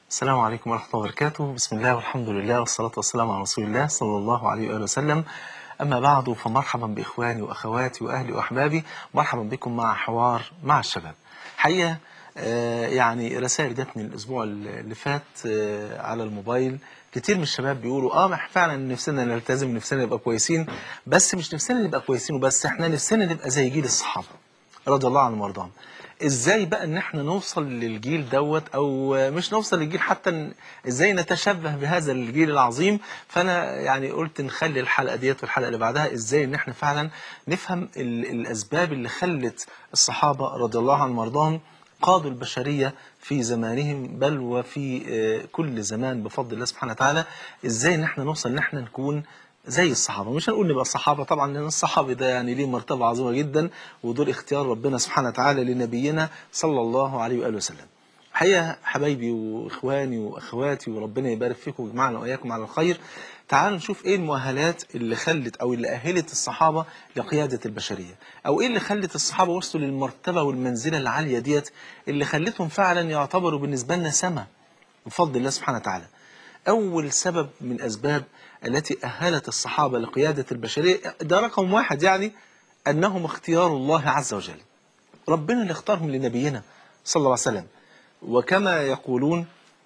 السلام عليكم ورحمة الله وبركاته. بسم الله والحمد لله والصلاة والسلام على رسول الله صلى الله عليه وآله وسلم. أما بعد، فمرحبا بإخواني وأخواتي وأهلي وأحبابي. مرحبا بكم مع حوار مع الشباب. حقيقة يعني رسائل جاتني الأسبوع اللي فات على الموبايل. كتير من الشباب بيقولوا فعلا نفسنا نلتزم، نفسنا نبقى كويسين، بس مش نفسنا نبقى كويسين وبس، احنا نفسنا نبقى زي جيل الصحابة رضي الله عنهم وارضاهم. ازاي بقى ان احنا نوصل للجيل دوت، او مش نوصل للجيل، حتى ازاي نتشبه بهذا الجيل العظيم. فانا يعني قلت نخلي الحلقه ديت والحلقه اللي بعدها ازاي ان احنا فعلا نفهم الاسباب اللي خلت الصحابه رضي الله عنهم وارضاهم قادوا البشريه في زمانهم، بل وفي كل زمان بفضل الله سبحانه وتعالى. ازاي ان احنا نوصل ان احنا نكون زي الصحابة. مش هنقول نبقى الصحابة طبعا، لأن الصحابي ده يعني ليه مرتبة عظيمة جدا، ودول اختيار ربنا سبحانه وتعالى لنبينا صلى الله عليه وآله وسلم. حقيقة حبايبي وإخواني وأخواتي، وربنا يبارك فيكم ويجمعنا وإياكم على الخير. تعالوا نشوف إيه المؤهلات اللي خلت أو اللي أهلت الصحابة لقيادة البشرية، أو إيه اللي خلت الصحابة وصلوا للمرتبة والمنزلة العالية ديت، اللي خلتهم فعلا يعتبروا بالنسبة لنا سما بفضل الله سبحانه وتعالى. أول سبب من أسباب التي أهلت الصحابة لقيادة البشرية، ده رقم واحد، يعني أنهم اختيار الله عز وجل. ربنا اللي اختارهم لنبينا صلى الله عليه وسلم. وكما يقولون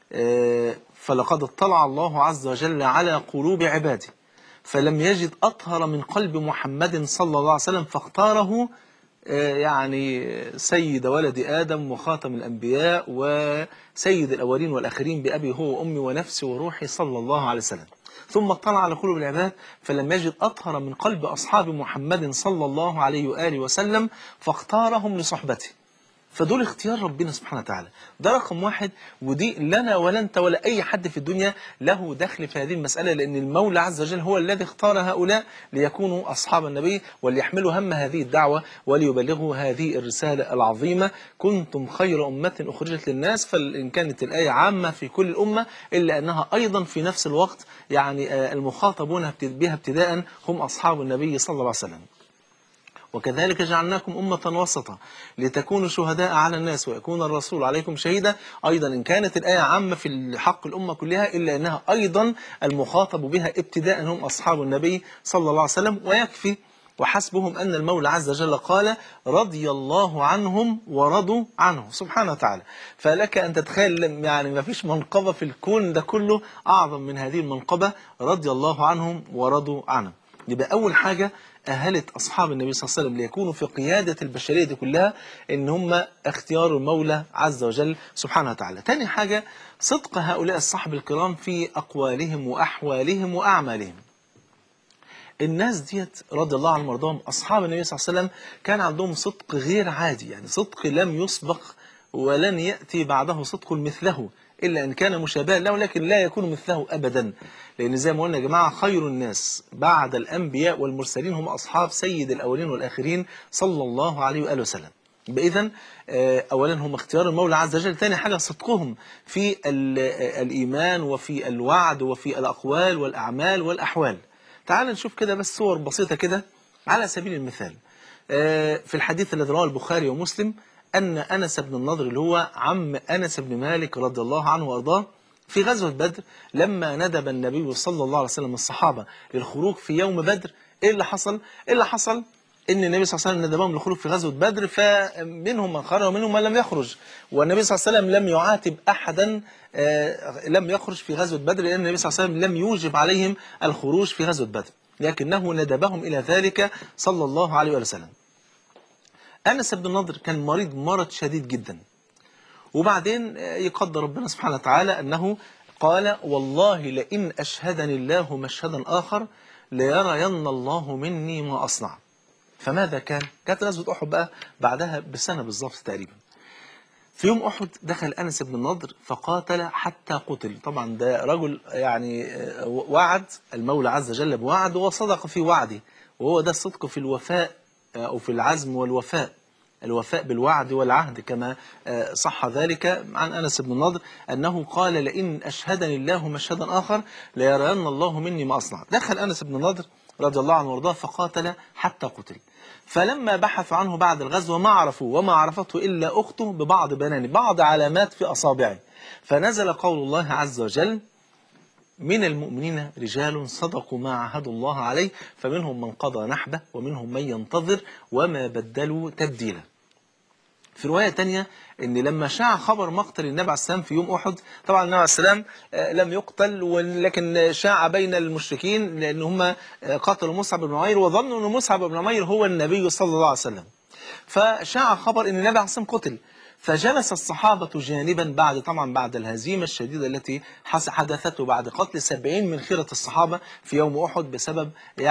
فلقد اطلع الله عز وجل على قلوب عباده فلم يجد أطهر من قلب محمد صلى الله عليه وسلم فاختاره يعني سيد ولد آدم وخاتم الأنبياء وسيد الأولين والآخرين بأبي هو وأمي ونفسي وروحي صلى الله عليه وسلم. ثم اطلع على قلوب العباد فلم يجد أطهر من قلب أصحاب محمد صلى الله عليه وآله وسلم فاختارهم لصحبته. فدول اختيار ربنا سبحانه وتعالى، ده رقم واحد. ودي لنا ولا انت ولا اي حد في الدنيا له دخل في هذه المسألة، لان المولى عز وجل هو الذي اختار هؤلاء ليكونوا اصحاب النبي وليحملوا هم هذه الدعوة وليبلغوا هذه الرسالة العظيمة. كنتم خير أمة أخرجت للناس، فإن كانت الآية عامة في كل الأمة إلا أنها أيضا في نفس الوقت يعني المخاطبون بها ابتداء هم أصحاب النبي صلى الله عليه وسلم. وكذلك جعلناكم أمة وسطا لتكونوا شهداء على الناس ويكون الرسول عليكم شهيدا. أيضا إن كانت الآية عامة في حق الأمة كلها إلا أنها أيضا المخاطب بها ابتداء هم أصحاب النبي صلى الله عليه وسلم. ويكفي وحسبهم أن المولى عز وجل قال رضي الله عنهم ورضوا عنه سبحانه وتعالى. فلك أن تتخيل يعني ما فيش منقبة في الكون ده كله أعظم من هذه المنقبة، رضي الله عنهم ورضوا عنه. يبقى أول حاجة أهلت أصحاب النبي صلى الله عليه وسلم ليكونوا في قيادة البشرية دي كلها إن هم اختيار المولى عز وجل سبحانه وتعالى. تاني حاجة صدق هؤلاء الصحب الكرام في أقوالهم وأحوالهم وأعمالهم. الناس ديت رضي الله عنهم وارضاهم أصحاب النبي صلى الله عليه وسلم كان عندهم صدق غير عادي، يعني صدق لم يسبق ولن يأتي بعده صدق مثله إلا إن كان مشابها له، لكن لا يكون مثله أبدا. لأن زي ما قلنا يا جماعة خير الناس بعد الأنبياء والمرسلين هم أصحاب سيد الأولين والآخرين صلى الله عليه وآله وسلم. إذن أولا هم اختيار المولى عز وجل. ثاني حاجة صدقهم في الإيمان وفي الوعد وفي الأقوال والأعمال والأحوال. تعال نشوف كده بس صور بسيطة كده على سبيل المثال. في الحديث الذي رواه البخاري ومسلم أن أنس بن النضر اللي هو عم أنس بن مالك رضي الله عنه وأرضاه في غزوة بدر لما ندب النبي صلى الله عليه وسلم الصحابة للخروج في يوم بدر، إيه اللي حصل؟ إيه اللي حصل؟ إن النبي صلى الله عليه وسلم ندبهم للخروج في غزوة بدر، فمنهم من خرج ومنهم من لم يخرج. والنبي صلى الله عليه وسلم لم يعاتب أحدا لم يخرج في غزوة بدر، لأن النبي صلى الله عليه وسلم لم يوجب عليهم الخروج في غزوة بدر، لكنه ندبهم إلى ذلك صلى الله عليه وسلم. أنس بن النضر كان مرض شديد جدا، وبعدين يقدر ربنا سبحانه وتعالى أنه قال والله لئن أشهدني الله مشهدا آخر ليرين الله مني ما أصنع. فماذا كان؟ كانت غزوة أحد بقى بعدها بسنة بالظبط تقريبا. في يوم أحد دخل أنس بن النضر فقاتل حتى قتل. طبعا ده رجل يعني وعد المولى عز وجل بوعد وصدق في وعده، وهو ده الصدق في الوفاء أو في العزم والوفاء، الوفاء بالوعد والعهد، كما صح ذلك عن أنس بن النضر أنه قال لئن أشهدني الله مشهدا آخر ليرين الله مني ما أصنع. دخل أنس بن النضر رضي الله عنه وارضاه، فقاتل حتى قتل. فلما بحثوا عنه بعد الغزو ما عرفوه، وما عرفته إلا أخته ببعض بنانه، بعض علامات في أصابعه. فنزل قول الله عز وجل: من المؤمنين رجال صدقوا ما عاهدوا الله عليه فمنهم من قضى نحبه ومنهم من ينتظر وما بدلوا تبديلا. في رواية تانية ان لما شاع خبر مقتل النبي عليه السلام في يوم احد، طبعا النبي عليه السلام لم يقتل، ولكن شاع بين المشركين لان هم قتلوا مصعب بن عمير وظنوا ان مصعب بن عمير هو النبي صلى الله عليه وسلم. فشاع خبر ان النبي عليه السلام قتل، فجلس الصحابة جانبا بعد الهزيمة الشديدة التي حدثته بعد قتل 70 من خيرة الصحابة في يوم أحد بسبب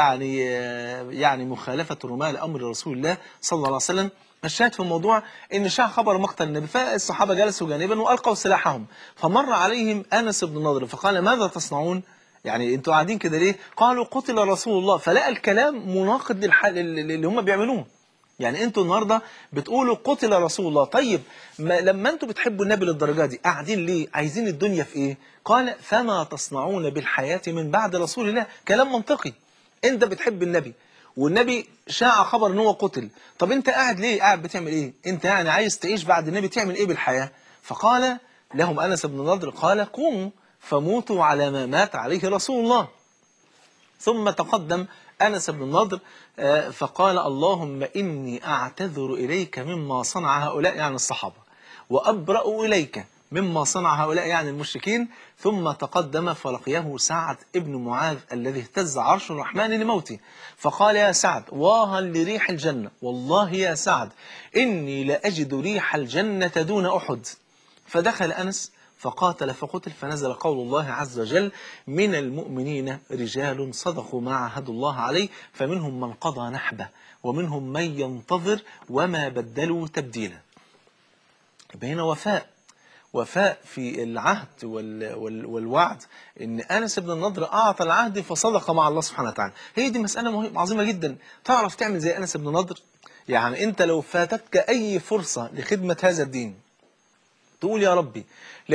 يعني مخالفة الرماة لأمر رسول الله صلى الله عليه وسلم. الشاهد في الموضوع ان شاع خبر مقتل النبي، فالصحابة جلسوا جانبا وألقوا سلاحهم، فمر عليهم أنس بن نضر فقال: ماذا تصنعون؟ يعني انتوا قاعدين كده ليه؟ قالوا: قتل رسول الله. فلقى الكلام مناقض للحال اللي هم بيعملوه. يعني انتوا النهارده بتقولوا قتل رسول الله، طيب لما انتوا بتحبوا النبي للدرجه دي قاعدين ليه؟ عايزين الدنيا في ايه؟ قال: فما تصنعون بالحياه من بعد رسول الله. كلام منطقي، انت بتحب النبي والنبي شاع خبر ان هو قتل، طب انت قاعد ليه؟ قاعد بتعمل ايه؟ انت يعني عايز تعيش بعد النبي تعمل ايه بالحياه؟ فقال لهم انس بن نضر، قال: قوموا فموتوا على ما مات عليه رسول الله. ثم تقدم أنس بن النضر فقال: اللهم إني أعتذر إليك مما صنع هؤلاء، يعني الصحابة، وأبرأ إليك مما صنع هؤلاء، يعني المشركين. ثم تقدم فلقيه سعد ابن معاذ الذي اهتز عرش الرحمن لموته، فقال: يا سعد واها لريح الجنة، والله يا سعد إني لأجد ريح الجنة دون أحد. فدخل أنس فقاتل فقتل، فنزل قول الله عز وجل: من المؤمنين رجال صدقوا ما عاهدوا الله عليه فمنهم من قضى نحبه ومنهم من ينتظر وما بدلوا تبديلا. يبقى هنا وفاء في العهد والوعد، ان انس بن النضر اعطى العهد فصدق مع الله سبحانه وتعالى. هي دي مسألة عظيمة جدا. تعرف تعمل زي انس بن النضر؟ يعني انت لو فاتتك اي فرصة لخدمة هذا الدين تقول: يا ربي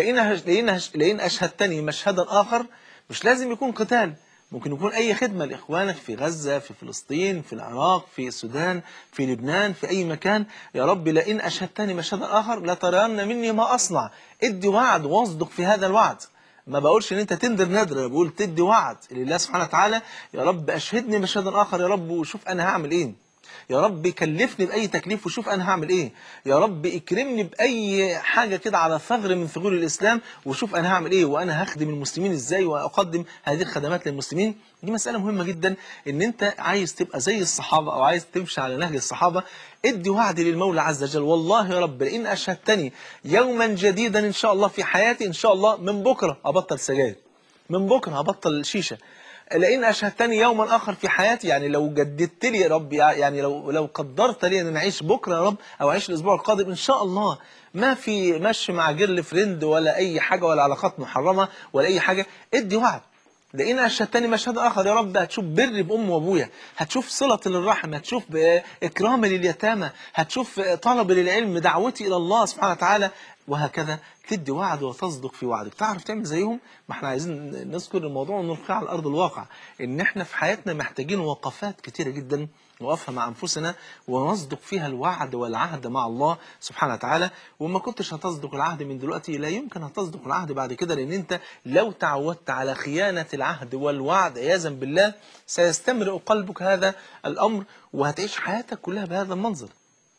لئن أشهدتني مشهدا آخر، مش لازم يكون قتال، ممكن يكون أي خدمة لإخوانك في غزة، في فلسطين، في العراق، في السودان، في لبنان، في أي مكان. يا ربي لئن أشهدتني مشهدا آخر لترين مني ما أصنع. ادي وعد واصدق في هذا الوعد. ما بقولش ان انت تندر ندر، انا بقول تدي وعد لله سبحانه وتعالى: يا رب اشهدني مشهدا اخر يا رب، وشوف انا هعمل ايه. يا رب كلفني بأي تكليف وشوف أنا هعمل إيه. يا رب اكرمني بأي حاجة كده على ثغر من ثغور الإسلام وشوف أنا هعمل إيه، وأنا هخدم المسلمين إزاي وأقدم هذه الخدمات للمسلمين. دي مسألة مهمة جدا، إن أنت عايز تبقى زي الصحابة أو عايز تمشي على نهج الصحابة. ادي وعد للمولى عز وجل: والله يا رب لئن أشهدتني يوما جديدا إن شاء الله في حياتي، إن شاء الله من بكرة أبطل سجاير، من بكرة هبطل شيشة، لئن أشهدتني يوما آخر في حياتي، يعني لو جددت لي يا رب، يعني لو قدرت لي أن أعيش بكرة يا رب أو أعيش الأسبوع القادم إن شاء الله، ما في مشي مع جيرل فريند ولا أي حاجة ولا علاقات محرمة ولا أي حاجة. ادي وعد: لئن أشهدتني مشهد آخر يا رب هتشوف بر بأم وأبويا، هتشوف صلة للرحم، هتشوف إكرام لليتامى، هتشوف طلب للعلم، دعوتي إلى الله سبحانه وتعالى، وهكذا. تدي وعد وتصدق في وعدك. تعرف تعمل زيهم؟ ما احنا عايزين نذكر الموضوع ونلقيه على أرض الواقع، إن احنا في حياتنا محتاجين وقفات كتيرة جدا نوقفها مع أنفسنا ونصدق فيها الوعد والعهد مع الله سبحانه وتعالى. وما كنتش هتصدق العهد من دلوقتي لا يمكن هتصدق العهد بعد كده، لأن أنت لو تعودت على خيانة العهد والوعد عياذا بالله سيستمرئ قلبك هذا الأمر وهتعيش حياتك كلها بهذا المنظر.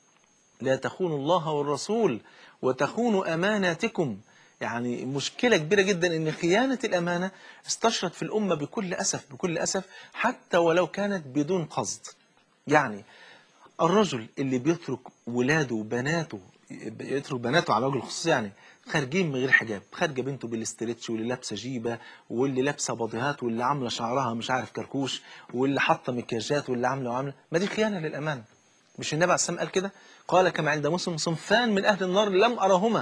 لا تخونوا الله والرسول وتخونوا أماناتكم. يعني مشكلة كبيرة جدا إن خيانة الأمانة استشرت في الأمة بكل أسف، بكل أسف، حتى ولو كانت بدون قصد. يعني الرجل اللي بيترك ولاده وبناته، يترك بناته على وجه الخصوص، يعني خارجين من غير حجاب، خارجه بنته بالاسترتش واللي لابسه جيبه واللي لابسه بضيهات واللي عامله شعرها مش عارف كركوش واللي حاطه مكياجات واللي عامله وعامله، ما دي خيانه للامانه. مش النبي عليه السلام قال كده؟ قال كما عند مسلم: صنفان من اهل النار لم ارهما،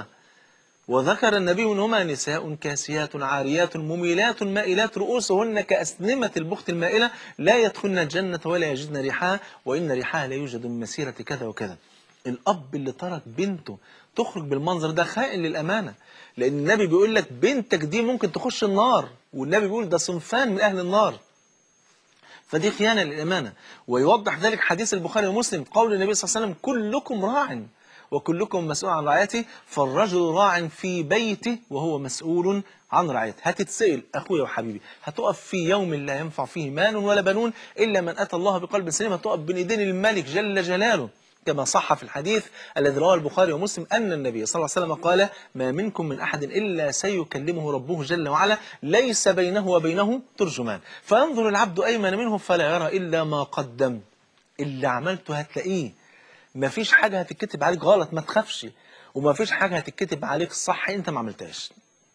وذكر النبي منهما: نساء كاسيات عاريات مميلات مائلات رؤوسهن كأسنمة البخت المائلة لا يدخلن الجنة ولا يجدن ريحها وإن ريحها لا يوجد من مسيرة كذا وكذا. الأب اللي ترك بنته تخرج بالمنظر ده خائن للأمانة، لأن النبي بيقول لك بنتك دي ممكن تخش النار، والنبي بيقول ده صنفان من أهل النار. فدي خيانة للأمانة. ويوضح ذلك حديث البخاري ومسلم، قول النبي صلى الله عليه وسلم: كلكم راع وكلكم مسؤول عن رعيته، فالرجل راع في بيته وهو مسؤول عن رعيته. هتتسأل أخويا وحبيبي، هتقف في يوم لا ينفع فيه مال ولا بنون إلا من أتى الله بقلب سليم، هتقف بين إيدين الملك جل جلاله، كما صح في الحديث الذي رواه البخاري ومسلم أن النبي صلى الله عليه وسلم قال: ما منكم من أحد إلا سيكلمه ربه جل وعلا ليس بينه وبينه ترجمان، فينظر العبد أيمن منه فلا يرى إلا ما قدم. اللي عملته هتلاقيه، مفيش حاجة هتتكتب عليك غلط ما تخافش، ومفيش حاجة هتتكتب عليك صح أنت ما عملتهاش،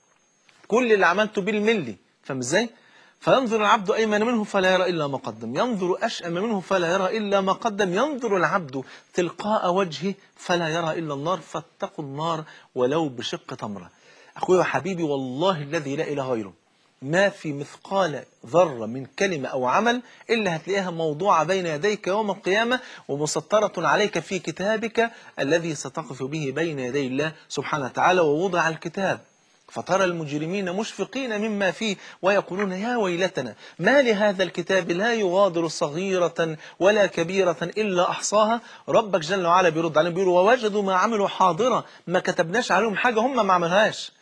كل اللي عملته بالملي. فاهم ازاي؟ فينظر العبد أيمن منه فلا يرى إلا ما قدم، ينظر أشأم منه فلا يرى إلا ما قدم، ينظر العبد تلقاء وجهه فلا يرى إلا النار، فاتقوا النار ولو بشق تمرة. أخوي وحبيبي، والله الذي لا إله غيره، ما في مثقال ذرة من كلمة أو عمل إلا هتلاقيها موضوعة بين يديك يوم القيامة، ومسطرة عليك في كتابك الذي ستقف به بين يدي الله سبحانه وتعالى. ووضع الكتاب فترى المجرمين مشفقين مما فيه ويقولون: يا ويلتنا ما لهذا الكتاب لا يغادر صغيرة ولا كبيرة إلا أحصاها. ربك جل وعلا بيرد عليهم بيقول: ووجدوا ما عملوا حاضرة، ما كتبناش عليهم حاجة هم ما عملهاش.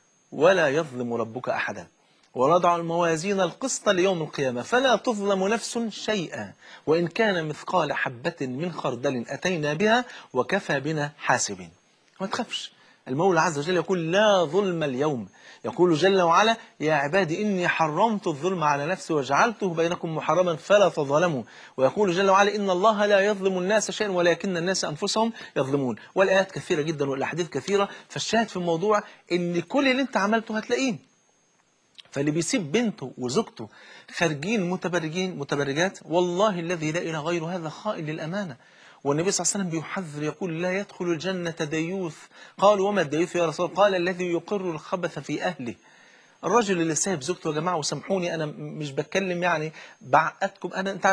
ولا يظلم ربك أحدا، ونضع الموازين القسط ليوم القيامة فلا تظلم نفس شيئا وإن كان مثقال حبة من خردل أتينا بها وكفى بنا حاسبين. ما تخافش، المولى عز وجل يقول: لا ظلم اليوم. يقول جل وعلا: يا عبادي إني حرمت الظلم على نفسي وجعلته بينكم محرما فلا تظلموا. ويقول جل وعلا: إن الله لا يظلم الناس شيئا ولكن الناس أنفسهم يظلمون. والآيات كثيرة جدا والأحاديث كثيرة. فالشاهد في الموضوع إن كل اللي أنت عملته هتلاقيه. فاللي بيسيب بنته وزوجته خارجين متبرجات، والله الذي لا إله غيره هذا خائن للأمانة. والنبي صلى الله عليه وسلم بيحذر يقول: لا يدخل الجنة ديوث. قالوا: وما الديوث يا رسول الله؟ قال: الذي يقر الخبث في أهله. الرجل اللي سايب زوجته، يا جماعة وسامحوني أنا مش بتكلم يعني بعقدكم، أنت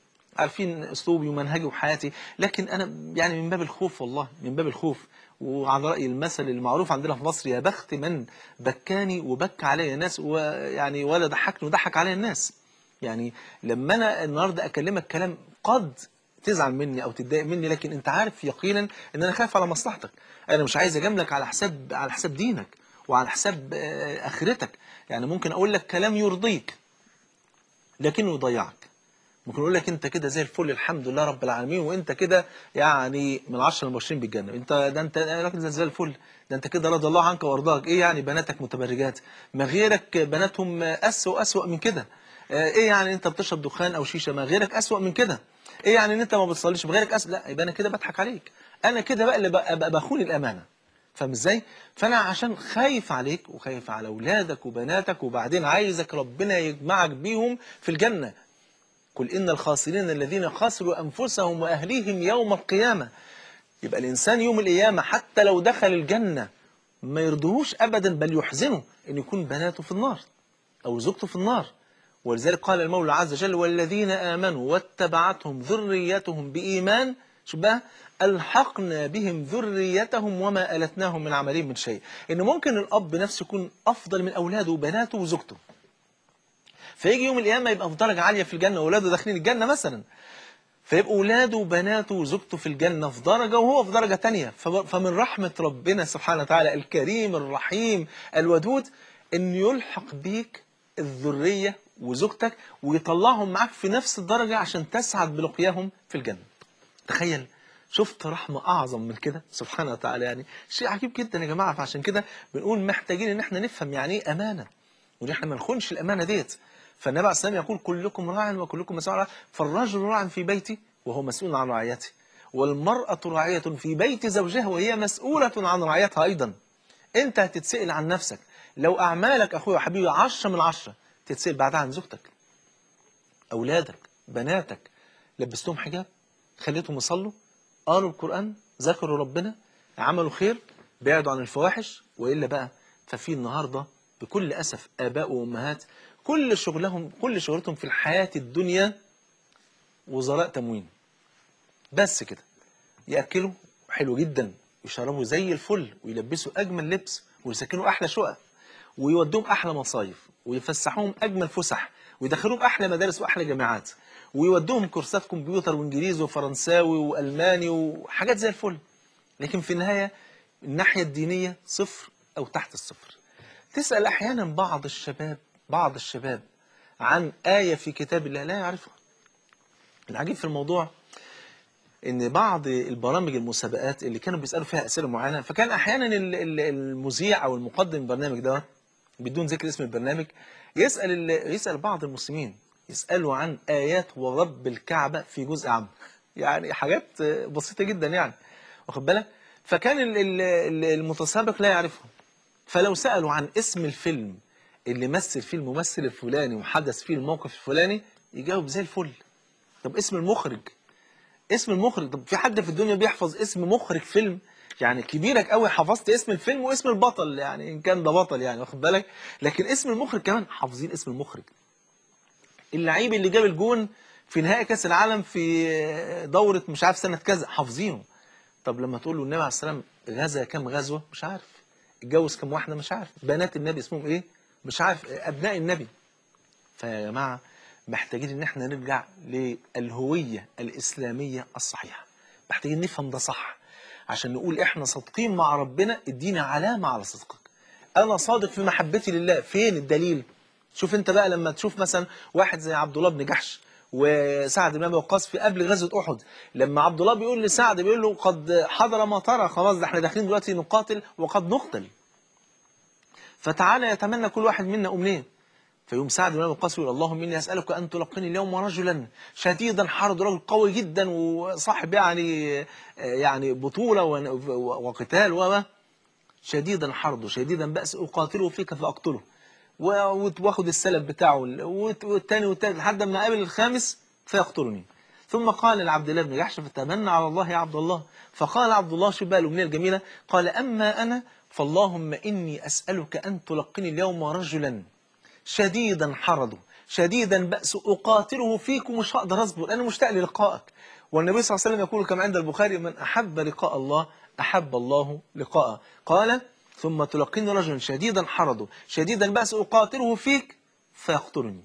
عارفين أسلوبي ومنهجي وحياتي، لكن أنا يعني من باب الخوف، والله من باب الخوف. وعلى رأي المثل المعروف عندنا في مصر: يا بخت من بكاني وبكى علي الناس، ويعني ولا ضحكني وضحك علي الناس. يعني لما أنا النهاردة أكلمك كلام قد تزعل مني أو تتضايق مني، لكن أنت عارف يقينا إن أنا خايف على مصلحتك. أنا مش عايز أجاملك على حساب دينك وعلى حساب آخرتك. يعني ممكن أقول لك كلام يرضيك لكنه يضيعك. ممكن أقول لك أنت كده زي الفل الحمد لله رب العالمين، وأنت كده يعني من 10 المبشرين بالجنة، أنت راجل زي الفل، ده أنت كده رضي الله عنك وأرضاك. إيه يعني بناتك متبرجات؟ ما غيرك بناتهم أسوأ من كده. إيه يعني أنت بتشرب دخان أو شيشة؟ ما غيرك أسوأ من كده. إيه يعني أن أنت ما بتصليش؟ ما غيرك لا، يبقى أنا كده بضحك عليك، أنا كده بقى اللي بخون الأمانة. فاهم ازاي؟ فانا عشان خايف عليك وخايف على اولادك وبناتك، وبعدين عايزك ربنا يجمعك بيهم في الجنة. قل إن الخاسرين الذين خسروا أنفسهم وأهليهم يوم القيامة. يبقى الإنسان يوم القيامة حتى لو دخل الجنة ما يرضوهوش أبدا، بل يحزنه أن يكون بناته في النار أو زوجته في النار. ولذلك قال المولى عز وجل: والذين آمنوا واتبعتهم ذريتهم بإيمان، شو بقى؟ ألحقنا بهم ذريتهم وما ألتناهم من عملهم من شيء. إن ممكن الأب نفسه يكون أفضل من أولاده وبناته وزوجته، فيجي يوم القيامة يبقى في درجة عالية في الجنة وأولاده داخلين الجنة مثلا، فيبقى أولاده وبناته وزوجته في الجنة في درجة وهو في درجة تانية. فمن رحمة ربنا سبحانه وتعالى الكريم الرحيم الودود إن يلحق بيك الذرية وزوجتك ويطلعهم معاك في نفس الدرجة عشان تسعد بلقياهم في الجنة. تخيل، شفت رحمة أعظم من كده سبحانه وتعالى؟ يعني شيء عجيب جدا يا جماعة. فعشان كده بنقول محتاجين إن احنا نفهم يعني إيه أمانة، وإن احنا ما نخونش الأمانة ديت. فالنبي عليه الصلاة والسلام يقول: كلكم راع وكلكم مسؤول عن رعيته، فالرجل راع في بيته وهو مسؤول عن رعيته، والمرأة راعية في بيت زوجها وهي مسؤولة عن رعيتها أيضا. أنت هتتسأل عن نفسك. لو أعمالك أخويا وحبيبي 10 من 10، تتسأل بعدها عن زوجتك، أولادك، بناتك. لبستهم حجاب، خليتهم يصلوا، قالوا القرآن، ذكروا ربنا، عملوا خير، بعدوا عن الفواحش. وإلا بقى ففي النهاردة بكل أسف آباء وأمهات كل شغلتهم في الحياة الدنيا وزراء تموين بس كده. يأكلوا حلو جدا، يشربوا زي الفل، ويلبسوا أجمل لبس، ويسكنوا أحلى شقق، ويودوهم أحلى مصايف، ويفسحوهم أجمل فسح، ويدخلوهم أحلى مدارس وأحلى جامعات. ويودوهم كورسات كمبيوتر وانجليزي وفرنساوي والماني وحاجات زي الفل، لكن في النهايه الناحيه الدينيه صفر او تحت الصفر. تسال احيانا بعض الشباب عن ايه في كتاب الله لا يعرفها. العجيب في الموضوع ان بعض البرامج المسابقات اللي كانوا بيسالوا فيها اسئله معينه، فكان احيانا المذيع او المقدم البرنامج ده بدون ذكر اسم البرنامج يسال بعض المسلمين، يسالوا عن ايات ورب الكعبه في جزء عام، يعني حاجات بسيطه جدا يعني، واخد بالك. فكان المتسابق لا يعرفهم، فلو سالوا عن اسم الفيلم اللي مثل فيه الممثل الفلاني وحدث فيه الموقف الفلاني، يجاوب زي الفل. طب اسم المخرج، طب في حد في الدنيا بيحفظ اسم مخرج فيلم؟ يعني كبيرك قوي حفظت اسم الفيلم واسم البطل، يعني ان كان ده بطل يعني، واخد بالك. لكن اسم المخرج كمان حافظين اسم المخرج. اللعيب اللي جاب الجون في نهائي كاس العالم في دوره مش عارف سنه كذا حافظينه. طب لما تقول له النبي عليه السلام غزا كام غزوه مش عارف، اتجوز كام واحده مش عارف، بنات النبي اسمهم ايه مش عارف، ابناء النبي. فيا جماعه محتاجين ان احنا نرجع للهويه الاسلاميه الصحيحه، محتاجين نفهم ده صح عشان نقول احنا صادقين مع ربنا. ادينا علامه على صدقك. انا صادق في محبتي لله، فين الدليل؟ شوف انت بقى لما تشوف مثلا واحد زي عبد الله بن جحش وسعد بن ابي وقاص في قبل غزوه احد، لما عبد الله بيقول لسعد بيقول له قد حضر ما ترى، خلاص ده احنا داخلين دلوقتي نقاتل وقد نقتل، فتعالى يتمنى كل واحد منا امنيه. فيقوم سعد بن ابي وقاص يقول اللهم اني اسالك ان تلقني اليوم رجلا شديدا حرد، رجل قوي جدا وصاحب يعني بطوله وقتال شديدا حرده شديدا بأس اقاتله فيك فاقتله، واخد السلب بتاعه والثاني والثالث لحد ما قابل الخامس فيقتلني. ثم قال لعبد الله بن جحش فتمنى على الله يا عبد الله، فقال عبد الله شوف بقى الأمنية الجميلة، قال أما أنا فاللهم إني أسألك أن تلقني اليوم رجلا شديدا حرده شديدا بأس أقاتله فيكم، مش هقدر أصبر أنا مشتاق للقائك. والنبي صلى الله عليه وسلم يقول كما عند البخاري من أحب لقاء الله أحب الله لقاءه. قال ثم تلقيني رجلا شديدا حرده شديدا بأس أقاتله فيك فيقتلني.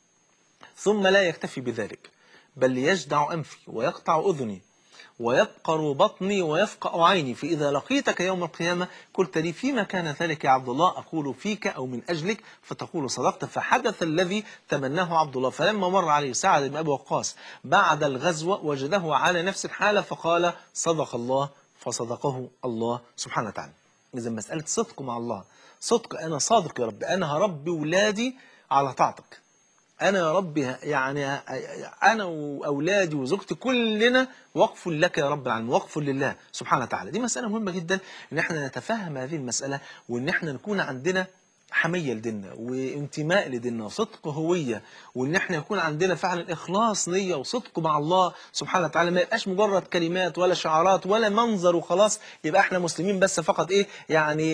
ثم لا يكتفي بذلك بل يجدع أنفي ويقطع أذني ويبقر بطني ويفقأ عيني، فإذا لقيتك يوم القيامة قلت لي فيما كان ذلك يا عبد الله؟ أقول فيك أو من أجلك، فتقول صدقت. فحدث الذي تمناه عبد الله، فلما مر عليه سعد بن أبي وقاص بعد الغزوة وجده على نفس الحالة فقال صدق الله، فصدقه الله سبحانه وتعالى. إذا مسألة صدق مع الله، صدق أنا صادق يا رب، أنا هربي ولادي على طاعتك، أنا يا رب يعني أنا وأولادي وزوجتي كلنا وقف لك يا رب العالمين، وقف لله سبحانه وتعالى. دي مسألة مهمة جدا إن احنا نتفهم هذه المسألة، وإن احنا نكون عندنا حمية لديننا وانتماء لديننا وصدق هوية، وإن احنا يكون عندنا فعلا إخلاص نية وصدق مع الله سبحانه وتعالى، ما يبقاش مجرد كلمات ولا شعارات ولا منظر وخلاص يبقى احنا مسلمين بس فقط إيه يعني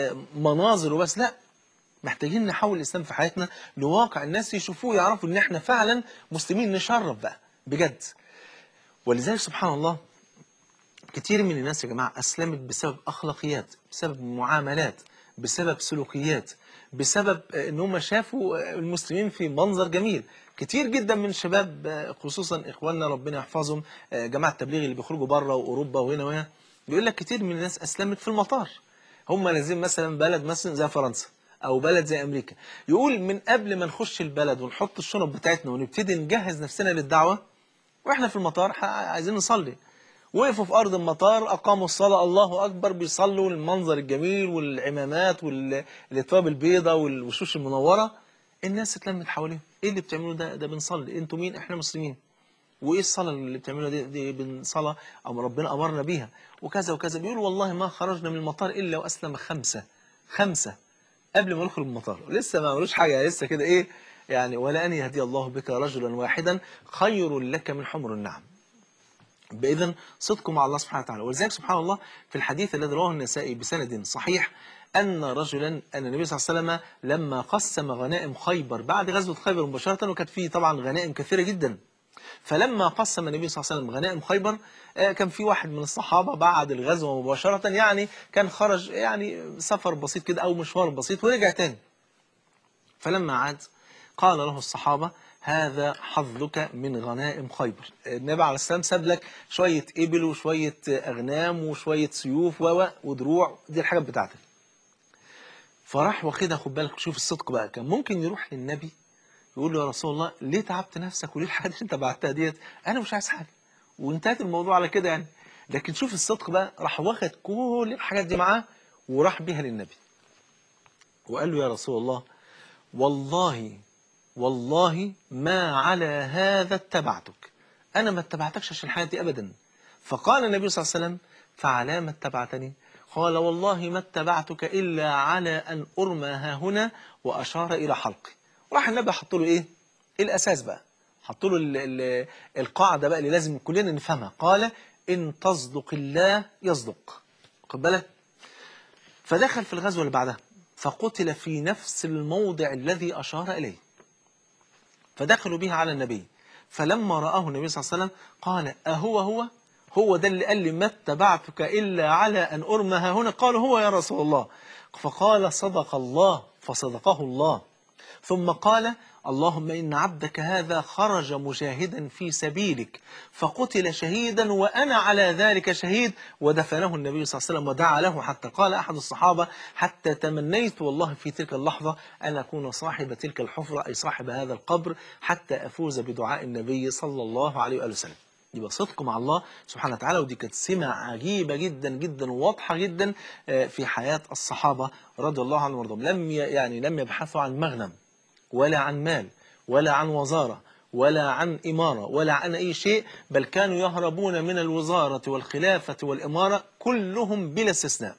مناظر وبس، لا. محتاجين نحول الإسلام في حياتنا لواقع الناس يشوفوه يعرفوا إن إحنا فعلا مسلمين نشرف بقى بجد. ولذلك سبحان الله كتير من الناس يا جماعة أسلمت بسبب أخلاقيات، بسبب معاملات، بسبب سلوكيات، بسبب إن هم شافوا المسلمين في منظر جميل. كتير جدا من الشباب خصوصا إخواننا ربنا يحفظهم جماعة التبليغ اللي بيخرجوا بره وأوروبا وهنا وهنا، بيقول لك كتير من الناس أسلمت في المطار. هم نازلين مثلا بلد مثلا زي فرنسا او بلد زي امريكا، يقول من قبل ما نخش البلد ونحط الشنط بتاعتنا ونبتدي نجهز نفسنا للدعوه واحنا في المطار عايزين نصلي، وقفوا في ارض المطار اقاموا الصلاه الله اكبر، بيصلوا المنظر الجميل والعمامات والاثواب البيضاء والوشوش المنوره، الناس اتلمت حواليهم. ايه اللي بتعملوه ده بنصلي، انتوا مين؟ احنا مسلمين. وايه الصلاه اللي بتعملوها دي صلاه او ربنا امرنا بيها وكذا وكذا. بيقولوا والله ما خرجنا من المطار الا واسلم خمسه قبل ما ندخل المطار، لسه ما عملوش حاجه، لسه كده ايه يعني، ولا ان يهدي الله بك رجلا واحدا خير لك من حمر النعم. باذن صدق مع الله سبحانه وتعالى. ولذلك سبحان الله في الحديث الذي رواه النسائي بسند صحيح ان النبي صلى الله عليه وسلم لما قسم غنائم خيبر بعد غزوه خيبر مباشره، وكانت فيه طبعا غنائم كثيره جدا، فلما قسم النبي صلى الله عليه وسلم غنائم خيبر كان في واحد من الصحابة بعد الغزوة مباشرة، يعني كان خرج يعني سفر بسيط كده أو مشوار بسيط ورجع تاني. فلما عاد قال له الصحابة هذا حظك من غنائم خيبر. النبي عليه السلام ساب لك شوية إبل وشوية أغنام وشوية سيوف ودروع، دي الحاجات بتاعتك. فراح واخدها، خد بالك شوف الصدق بقى، كان ممكن يروح للنبي يقول له يا رسول الله ليه تعبت نفسك وليه الحاجات اللي انت بعتها ديت، انا مش عايز حاجه، وانتهت الموضوع على كده يعني. لكن شوف الصدق بقى، راح واخد كل الحاجات دي معاه وراح بيها للنبي وقال له يا رسول الله والله والله ما على هذا اتبعتك، انا ما اتبعتكش عشان الحاجات دي ابدا. فقال النبي صلى الله عليه وسلم فعلى ما اتبعتني؟ قال والله ما اتبعتك الا على ان ارمى ها هنا، واشار الى حلقي. وراح النبي حط له ايه الاساس بقى، حط له القاعده بقى اللي لازم كلنا نفهمها. قال ان تصدق الله يصدق، خد بالك. فدخل في الغزوه اللي بعدها فقتل في نفس الموضع الذي اشار اليه، فدخلوا بها على النبي. فلما رآه النبي صلى الله عليه وسلم قال هو ده اللي قال لي ما اتبعتك إلا على أن أرمى ها هنا؟ قال هو يا رسول الله. فقال صدق الله، فصدقه الله. ثم قال اللهم إن عبدك هذا خرج مجاهدا في سبيلك فقتل شهيدا وأنا على ذلك شهيد. ودفنه النبي صلى الله عليه وسلم ودعا له، حتى قال أحد الصحابة حتى تمنيت والله في تلك اللحظة أن أكون صاحب تلك الحفرة، أي صاحب هذا القبر، حتى أفوز بدعاء النبي صلى الله عليه وآله وسلم. يبقى صدق مع الله سبحانه وتعالى، ودي كانت سمة عجيبة جدا جدا وواضحة جدا في حياة الصحابة رضي الله عنهم وارضاهم. لم يبحثوا عن مغنم ولا عن مال ولا عن وزارة ولا عن إمارة ولا عن أي شيء، بل كانوا يهربون من الوزارة والخلافة والإمارة كلهم بلا استثناء.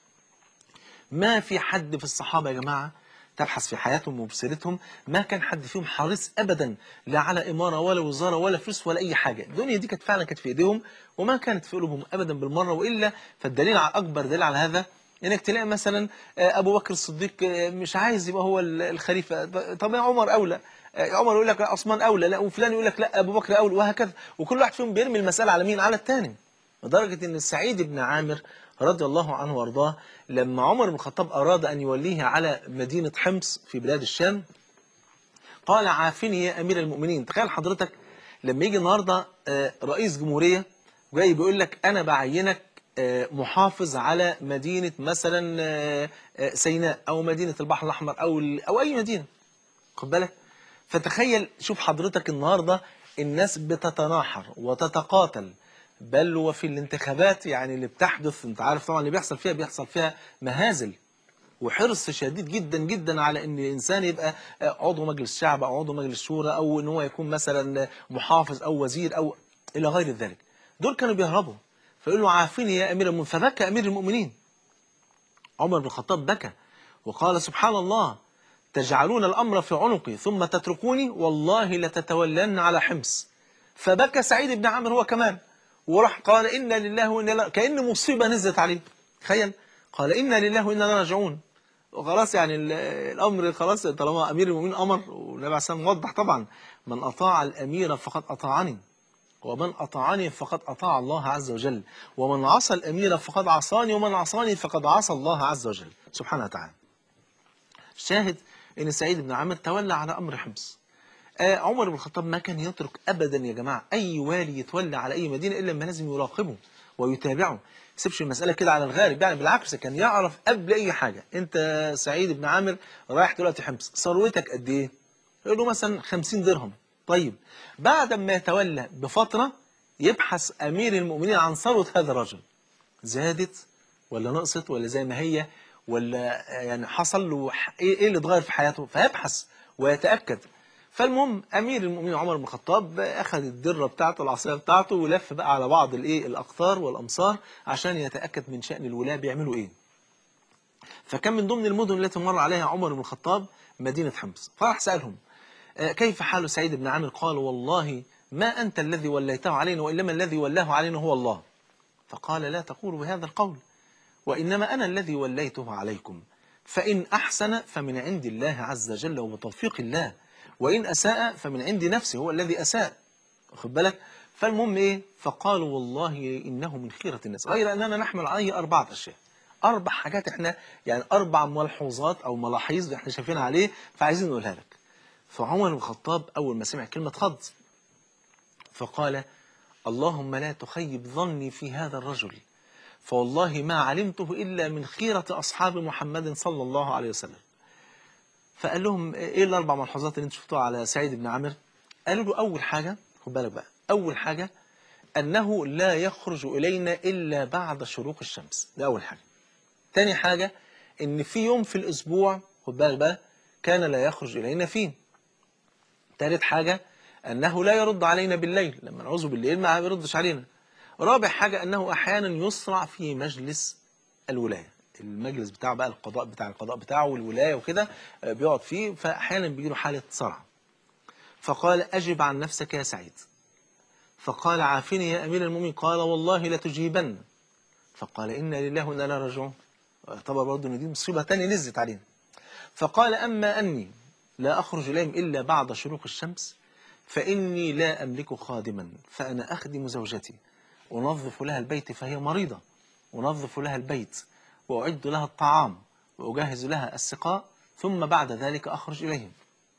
ما في حد في الصحابة يا جماعة تبحث في حياتهم وبسيرتهم ما كان حد فيهم حريص أبدا لا على إمارة ولا وزارة ولا فلوس ولا أي حاجة. الدنيا دي كانت فعلا كانت في إيديهم وما كانت في قلوبهم أبدا بالمرة. وإلا فالدليل على أكبر دليل على هذا انك تلاقي مثلا ابو بكر الصديق مش عايز يبقى هو الخليفه، طب يا عمر اولى، عمر يقول لك لا عثمان اولى، لا وفلان يقول لك لا ابو بكر اولى، وهكذا. وكل واحد فيهم بيرمي المساله على مين؟ على الثاني. لدرجه ان سعيد بن عامر رضي الله عنه وارضاه لما عمر بن الخطاب اراد ان يوليه على مدينه حمص في بلاد الشام قال عافني يا امير المؤمنين. تخيل حضرتك لما يجي النهارده رئيس جمهوريه جاي بيقول لك انا بعينك محافظ على مدينة مثلا سيناء أو مدينة البحر الأحمر أو أي مدينة، خد بالك. فتخيل شوف حضرتك النهاردة الناس بتتناحر وتتقاتل، بل وفي الانتخابات يعني اللي بتحدث انت عارف طبعا اللي بيحصل فيها مهازل وحرص شديد جدا جدا على ان الانسان يبقى عضو مجلس شعب او عضو مجلس شورى او ان هو يكون مثلا محافظ او وزير او الى غير ذلك. دول كانوا بيهربوا فيقول له عافني يا امير المؤمنين. فبكى امير المؤمنين عمر بن الخطاب، بكى وقال سبحان الله تجعلون الامر في عنقي ثم تتركوني والله لتتولن على حمص. فبكى سعيد بن عامر هو كمان وراح قال انا لله وانا اليه، كأن مصيبه نزلت عليه. تخيل قال انا لله وانا اليه راجعون. وخلاص يعني الامر خلاص طالما امير المؤمنين امر، والنبي عليه الصلاه والسلام وضح طبعا من اطاع الامير فقد اطاعني ومن أطاعني فقد أطاع الله عز وجل ومن عصى الأمير فقد عصاني ومن عصاني فقد عصى الله عز وجل سبحانه وتعالى. شاهد أن سعيد بن عامر تولى على أمر حمص. عمر بن الخطاب ما كان يترك أبدا يا جماعة أي والي يتولى على أي مدينة إلا ما لازم يراقبه ويتابعه، ما يسيبش المسألة كده على الغارب. يعني بالعكس كان يعرف قبل أي حاجة أنت سعيد بن عامر رايح دلوقتي حمص، ثروتك قد إيه؟ يقول له مثلا 50 درهم. طيب بعد ما يتولى بفترة يبحث أمير المؤمنين عن ثروة هذا الرجل، زادت ولا نقصت ولا زي ما هي ولا يعني حصل له إيه اللي اتغير في حياته، فيبحث ويتأكد. فالمهم أمير المؤمنين عمر بن الخطاب أخذ الدرة بتاعته العصاية بتاعته ولف بقى على بعض الأقطار والأمصار عشان يتأكد من شأن الولاة بيعملوا إيه. فكان من ضمن المدن التي مر عليها عمر بن الخطاب مدينة حمص، فراح سألهم كيف حال سعيد بن عامر؟ قال والله ما أنت الذي وليته علينا وإنما الذي ولاه علينا هو الله. فقال لا تقولوا بهذا القول وإنما أنا الذي وليته عليكم، فإن أحسن فمن عند الله عز وجل وبتوفيق الله، وإن أساء فمن عند نفسه هو الذي أساء، واخد بالك. فالمهم إيه؟ فقالوا والله إنه من خيرة الناس، غير أننا نحمل عليه 4 أشياء، 4 حاجات إحنا يعني 4 ملحوظات أو ملاحظ إحنا شايفينها عليه فعايزين نقولها لك. فعمر بن الخطاب أول ما سمع كلمة اتخض، فقال: اللهم لا تخيب ظني في هذا الرجل، فوالله ما علمته إلا من خيرة أصحاب محمد صلى الله عليه وسلم. فقال لهم: إيه الأربع ملحوظات اللي أنتم شفتوها على سعيد بن عامر؟ قالوا له: أول حاجة، خد بالك بقى، أول حاجة أنه لا يخرج إلينا إلا بعد شروق الشمس، ده أول حاجة. تاني حاجة إن في يوم في الأسبوع، خد بالك بقى، كان لا يخرج إلينا فيه. تالت حاجة أنه لا يرد علينا بالليل، لما نعوذ بالليل ما بيردش علينا. رابع حاجة أنه أحيانا يسرع في مجلس الولاية، المجلس بتاعه بقى، القضاء بتاعه والولاية وكده، بيقعد فيه، فأحيانا بيجي له حالة صرع. فقال: أجب عن نفسك يا سعيد. فقال: عافني يا أمير المؤمنين. قال: والله لتجيبن. فقال: إنا لله وإنا إليه راجعون. طبعا برضه إن دي مصيبة تانية نزلت علينا. فقال: أما أني لا أخرج إليهم إلا بعد شروق الشمس، فإني لا أملك خادما، فأنا أخدم زوجتي، أنظف لها البيت فهي مريضة، أنظف لها البيت وأعد لها الطعام وأجهز لها السقاء، ثم بعد ذلك أخرج إليهم.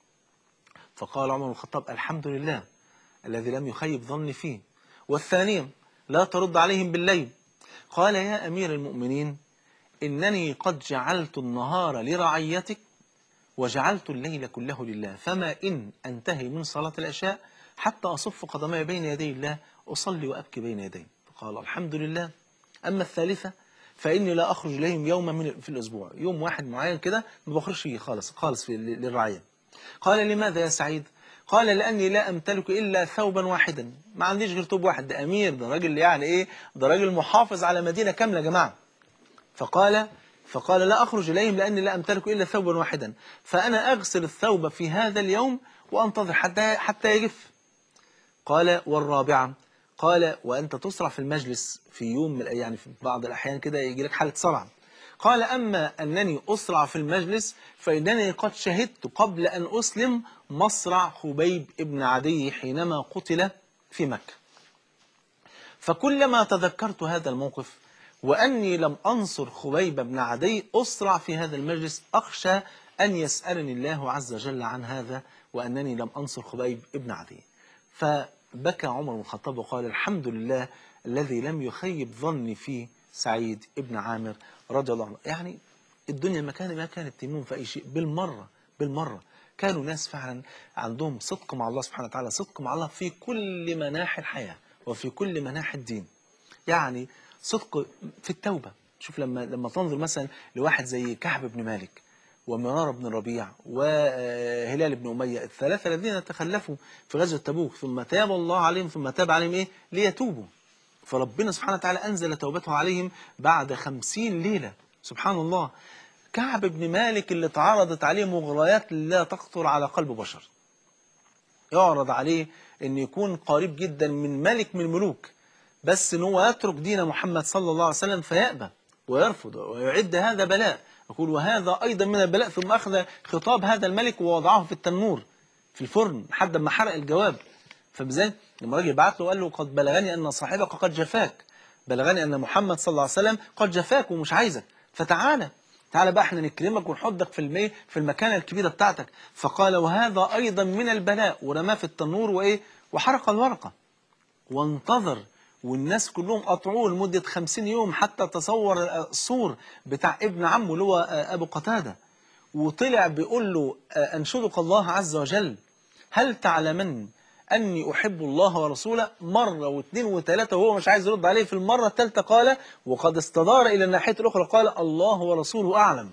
فقال عمر بن الخطاب: الحمد لله الذي لم يخيب ظني فيه. والثانية: لا ترد عليهم بالليل. قال: يا أمير المؤمنين، إنني قد جعلت النهار لرعيتك وجعلت الليل كله لله، فما إن أنتهي من صلاة العشاء حتى أصف قدمي بين يدي الله أصلي وأبكي بين يديه. فقال: الحمد لله. أما الثالثة فإني لا أخرج إليهم يوما في الأسبوع، يوم واحد معين كده ما بخرجش فيه خالص للرعية. قال: لماذا يا سعيد؟ قال: لأني لا أمتلك إلا ثوبا واحدا، ما عنديش غير ثوب واحد. ده أمير، ده راجل يعني إيه، ده راجل محافظ على مدينة كاملة يا جماعة. فقال لا أخرج إليهم لأني لا أمتلك إلا ثوبا واحدا، فأنا أغسل الثوب في هذا اليوم وأنتظر حتى يجف. قال: والرابعة؟ قال: وأنت تسرع في المجلس في يوم من الأيام، يعني في بعض الأحيان كده يجي لك حالة صرع. قال: أما أنني أسرع في المجلس فإنني قد شهدت قبل أن أسلم مصرع خبيب ابن عدي حينما قتل في مكة. فكلما تذكرت هذا الموقف وأني لم أنصر خبيب بن عدي أسرع في هذا المجلس، أخشى أن يسألني الله عز وجل عن هذا وأنني لم أنصر خبيب بن عدي. فبكى عمر بن الخطاب وقال: الحمد لله الذي لم يخيب ظني في سعيد بن عامر رضي الله عنه. يعني الدنيا ما كانت تهمهم في أي شيء، بالمرة كانوا ناس فعلا عندهم صدق مع الله سبحانه وتعالى، صدق مع الله في كل مناحي الحياة وفي كل مناحي الدين. يعني صدق في التوبة. شوف لما تنظر مثلا لواحد زي كعب بن مالك ومرارة بن الربيع وهلال بن أمية، الثلاثة الذين تخلفوا في غزوة تبوك، ثم تاب الله عليهم، ثم تاب عليهم إيه؟ ليتوبوا. فربنا سبحانه وتعالى أنزل توبته عليهم بعد 50 ليلة. سبحان الله. كعب بن مالك اللي اتعرضت عليه مغريات لا تخطر على قلب بشر، يعرض عليه أن يكون قريب جدا من ملك من الملوك، بس ان هو يترك دين محمد صلى الله عليه وسلم فيأبى ويرفض ويعد هذا بلاء. يقول: وهذا أيضا من البلاء. ثم أخذ خطاب هذا الملك ووضعه في التنور في الفرن لحد ما حرق الجواب. فبذلك لما الراجل بعت له وقال له: قد بلغني أن صاحبك قد جفاك، بلغني أن محمد صلى الله عليه وسلم قد جفاك ومش عايزك، تعالى بقى احنا نكرمك ونحطك في المكانة الكبيرة بتاعتك. فقال: وهذا أيضا من البلاء، ورماه في التنور وإيه وحرق الورقة وانتظر. والناس كلهم قطعوه لمدة 50 يوم حتى تصور الصور بتاع ابن عمه اللي هو أبو قتادة، وطلع بيقول له: أنشدك الله عز وجل، هل تعلمن أني أحب الله ورسوله؟ مرة واثنين وثلاثة وهو مش عايز يرد عليه. في المرة الثالثة قال، وقد استدار إلى الناحية الأخرى، قال: الله ورسوله أعلم.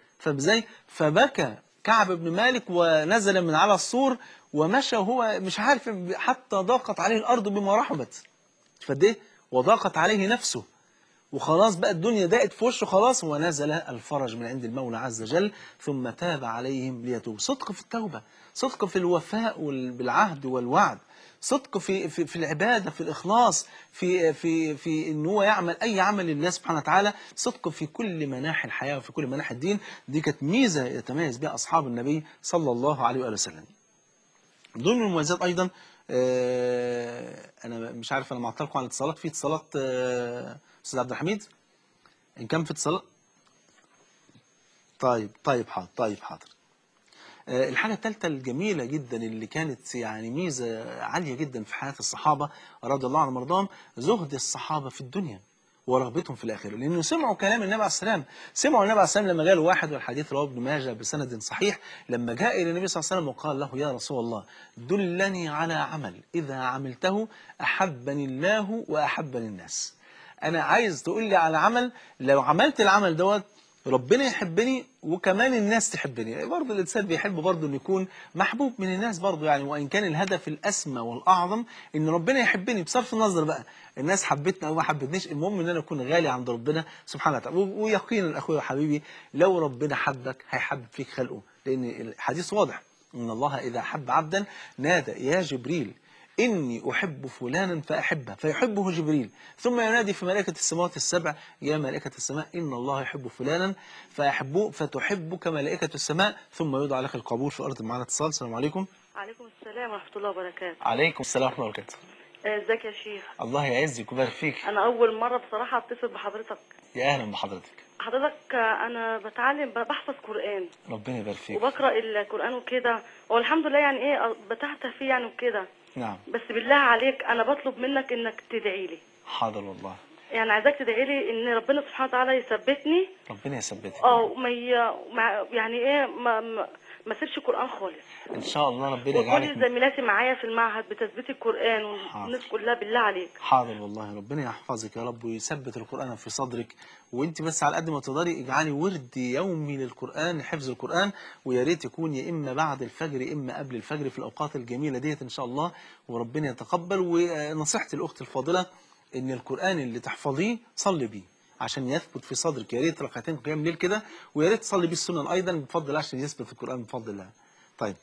فبكى كعب بن مالك ونزل من على السور ومشى وهو مش عارف، حتى ضاقت عليه الأرض بما رحبت. فده وضاقت عليه نفسه، وخلاص بقى الدنيا ضاقت في وشه خلاص، ونزل الفرج من عند المولى عز وجل، ثم تاب عليهم ليتوب. صدق في التوبة، صدق في الوفاء بالعهد والوعد، صدق في العبادة، في الإخلاص، في إن هو يعمل أي عمل لله سبحانه وتعالى، صدق في كل مناحي الحياة وفي كل مناحي الدين. دي كانت ميزة يتميز بها أصحاب النبي صلى الله عليه وآله وسلم. من ضمن المميزات أيضا، أنا مش عارف، أنا معطلكم على الاتصالات، في اتصالات أستاذ عبد الحميد؟ إن كان في اتصالات، طيب حاضر. الحاجة الثالثة الجميلة جدا اللي كانت يعني ميزة عالية جدا في حياة الصحابة رضي الله عنهم وارضاهم، زهد الصحابة في الدنيا ورغبتهم في الآخرة، لأنه سمعوا كلام النبي عليه السلام. سمعوا النبي عليه السلام لما جاء له واحد، والحديث رواه ابن ماجه بسند صحيح، لما جاء إلى النبي صلى الله عليه وسلم وقال له يا رسول الله دلني على عمل إذا عملته أحبني الله وأحبني الناس. أنا عايز تقول لي على عمل لو عملت العمل دوت ربنا يحبني وكمان الناس تحبني. برضه الإنسان بيحب برضه إنه يكون محبوب من الناس برضه يعني، وإن كان الهدف الأسمى والأعظم إن ربنا يحبني بصرف النظر بقى الناس حبتني أو ما حبتنيش، المهم إن أنا أكون غالي عند ربنا سبحانه وتعالى. ويقينا أخويا وحبيبي لو ربنا حبك هيحبب فيك خلقه، لأن الحديث واضح إن الله إذا حب عبدا نادى يا جبريل إني أحب فلانا فأحبه فيحبه جبريل، ثم ينادي في ملائكة السماوات السبع يا ملائكة السماء إن الله يحب فلانا فأحبه فتحبك ملائكة السماء، ثم يوضع لك القبول في الأرض. معنا اتصال. السلام عليكم. عليكم السلام ورحمة الله وبركاته. عليكم السلام ورحمة الله وبركاته. ازيك يا شيخ؟ الله يعزك ويبارك فيك. أنا أول مرة بصراحة أتصل بحضرتك. يا أهلا بحضرتك. حضرتك أنا بتعلم بحفظ قرآن ربنا يبارك فيك. وبقرأ القرآن وكده، والحمد لله يعني إيه بتعتها فيه يعني وكده. نعم. بس بالله عليك أنا بطلب منك إنك تدعي لي. حاضر والله. يعني عايزاك تدعي لي إن ربنا سبحانه وتعالى يثبتني. ربنا يثبتك. يعني إيه ما سيبش قرآن خالص. إن شاء الله ربنا وكل يجعلك زميلاتي معايا في المعهد بتثبيت القرآن والناس كلها بالله عليك. حاضر والله. ربنا يحفظك يا رب ويثبت القرآن في صدرك، وانت بس على قد ما تقدري اجعلي ورد يومي للقرآن، حفظ القرآن، ويا ريت يكون يا اما بعد الفجر يا اما قبل الفجر في الاوقات الجميلة ديت ان شاء الله، وربنا يتقبل. ونصيحتي الاخت الفاضلة ان القرآن اللي تحفظيه صلي بيه عشان يثبت في صدرك، يا ريت ركعتين قيام ليل كده، ويا ريت تصلي بيه السنن ايضا بفضل الله عشان يثبت في القرآن بفضل الله. طيب